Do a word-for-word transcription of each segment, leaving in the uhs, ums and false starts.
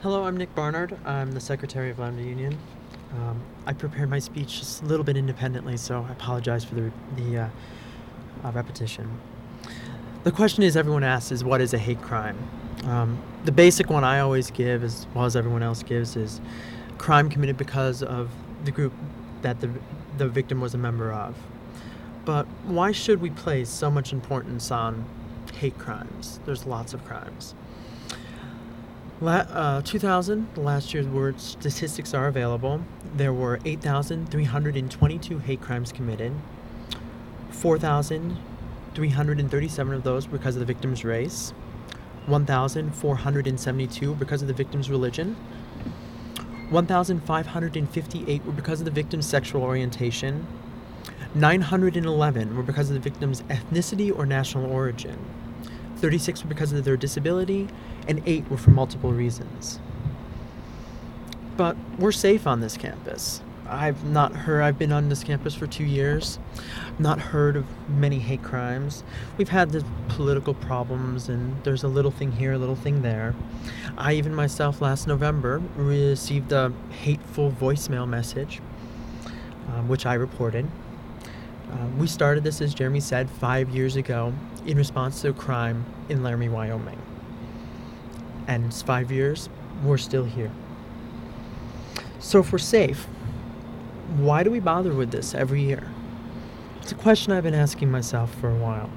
Hello, I'm Nick Barnard. I'm the Secretary of Lambda Union. Um, I prepared my speech just a little bit independently, so I apologize for the, the uh, uh, repetition. The question is everyone asks is, what is a hate crime? Um, the basic one I always give, as well as everyone else gives, is crime committed because of the group that the, the victim was a member of. But why should we place so much importance on hate crimes? There's lots of crimes. La- uh, two thousand, the last year's word statistics are available. There were eight thousand three hundred twenty-two hate crimes committed. four thousand three hundred thirty-seven of those because of the victim's race. one thousand four hundred seventy-two because of the victim's religion. one thousand five hundred fifty-eight were because of the victim's sexual orientation. nine hundred eleven were because of the victim's ethnicity or national origin. thirty-six were because of their disability, and eight were for multiple reasons. But we're safe on this campus. I've not heard, I've been on this campus for two years, not heard of many hate crimes. We've had the political problems, and there's a little thing here, a little thing there. I even myself last November received a hateful voicemail message, um, which I reported. Um, we started this, as Jeremy said, five years ago in response to a crime in Laramie, Wyoming. And it's five years, we're still here. So if we're safe, why do we bother with this every year? It's a question I've been asking myself for a while.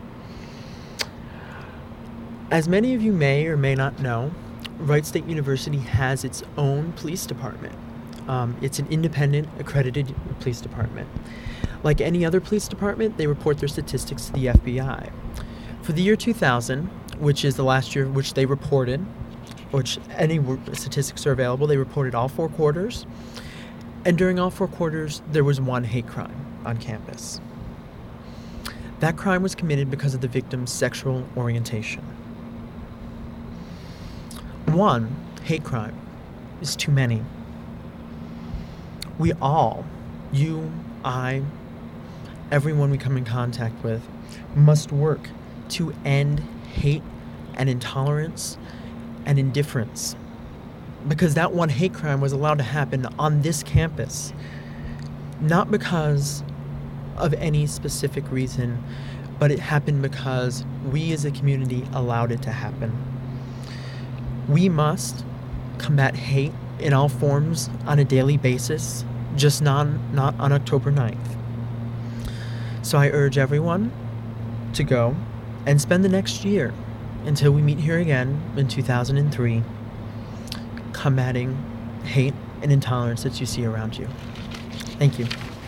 As many of you may or may not know, Wright State University has its own police department. Um, it's an independent, accredited police department. Like any other police department, they report their statistics to the F B I. For the year two thousand, which is the last year which they reported, which any statistics are available, they reported all four quarters. And during all four quarters, there was one hate crime on campus. That crime was committed because of the victim's sexual orientation. One hate crime is too many. We all, you, I, everyone we come in contact with, must work to end hate and intolerance and indifference. Because that one hate crime was allowed to happen on this campus, not because of any specific reason, but it happened because we as a community allowed it to happen. We must combat hate in all forms on a daily basis, just not, not on October ninth. So I urge everyone to go and spend the next year until we meet here again in two thousand three, combating hate and intolerance that you see around you. Thank you.